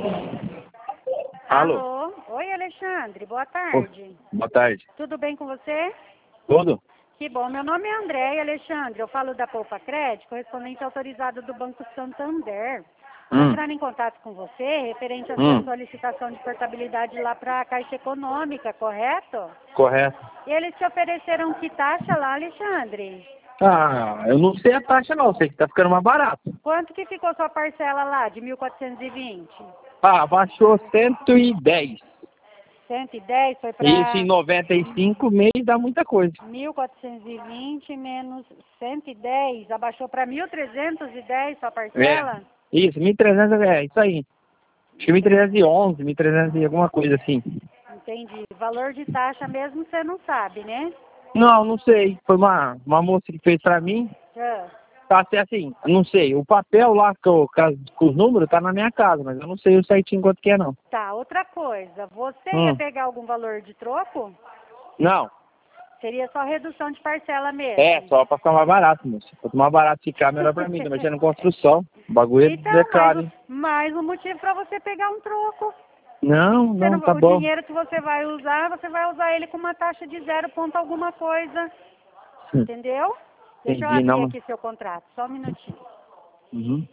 Alô? Alô? Oi, Alexandre. Boa tarde. Boa tarde. Tudo bem com você? Tudo? Que bom. Meu nome é Andréia, Alexandre. Eu falo da Poupa Crédito, correspondente autorizado do Banco Santander. Estou entrando em contato com você referente à sua solicitação de portabilidade lá para a Caixa Econômica, correto? Correto. E eles te ofereceram que taxa lá, Alexandre? Ah, eu não sei a taxa não, sei que tá ficando mais barato. Quanto que ficou sua parcela lá, de 1.420? Ah, baixou 110. 110 foi Isso em para 95 meses dá muita coisa. 1.420 menos 110, abaixou para 1.310 sua É. parcela? Isso, 1.300 é isso aí. Acho que 1.311, 1.300 e alguma coisa assim. Entendi. Valor de taxa mesmo você não sabe, né? Não, não sei. Foi uma moça que fez pra mim. Ah, Tá até assim, não sei. O papel lá com os números tá na minha casa, mas eu não sei o certinho quanto que é não. tá, outra coisa. Você ia pegar algum valor de troco? Não. Seria só redução de parcela mesmo. É, só pra ficar mais barato, moço. Quanto mais barato ficar, melhor pra mim. Tô mexendo em construção. O bagulho Então, é caro, hein? mais um motivo para você pegar um troco. Não, Você não, tá o bom. dinheiro que você vai usar ele com uma taxa de 0 ponto alguma coisa. Entendeu? Deixa eu Entendi, não, abrir mas... aqui seu contrato, só um minutinho. Uhum.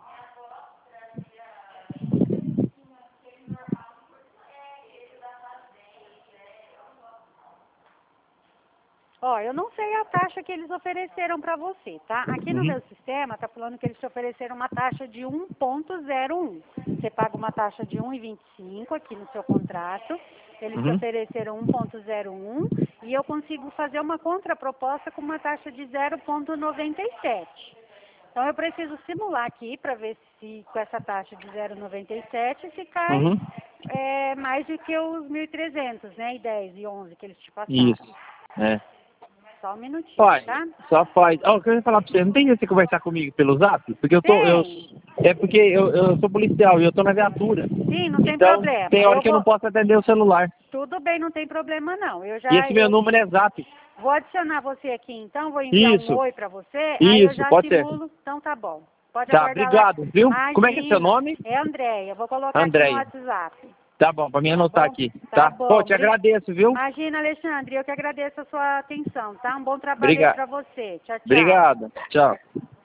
Ó, eu não sei a taxa que eles ofereceram para você, tá? Aqui no Uhum. meu sistema tá falando que eles te ofereceram uma taxa de 1,01. Você paga uma taxa de 1,25 aqui no seu contrato. Eles te Uhum. ofereceram 1,01 e eu consigo fazer uma contraproposta com uma taxa de 0,97. Então eu preciso simular aqui para ver se com essa taxa de 0,97 se cai Uhum. mais do que os 1.300, né? E 10 e 11 que eles te passaram. Isso. É. Só um minutinho, Pai, tá? só faz. Ó, eu queria falar pra você, não tem jeito de você conversar comigo pelo zap? Porque eu tô. Tem. É porque eu sou policial e eu tô na viatura. Sim, não tem Então, tem problema. hora Eu que eu não vou. posso atender o celular. Tudo bem, não tem problema não. E esse meu número é zap. Vou adicionar você aqui então, vou enviar um Isso. oi pra você, aí eu Isso, já pode ser. simulo. Então tá bom. Pode Tá, aguardar lá. obrigado, viu? Como é que é seu Imagina. nome? É Andréia. Vou colocar aqui no Andréia. WhatsApp. Tá bom, pra mim Tá anotar bom? aqui. Tá Tá? Pô, bom. te agradeço, viu? Imagina, Alexandre, eu que agradeço a sua atenção, tá? Um bom trabalho aí Obrigado. pra você. Tchau, tchau. Obrigado. Tchau.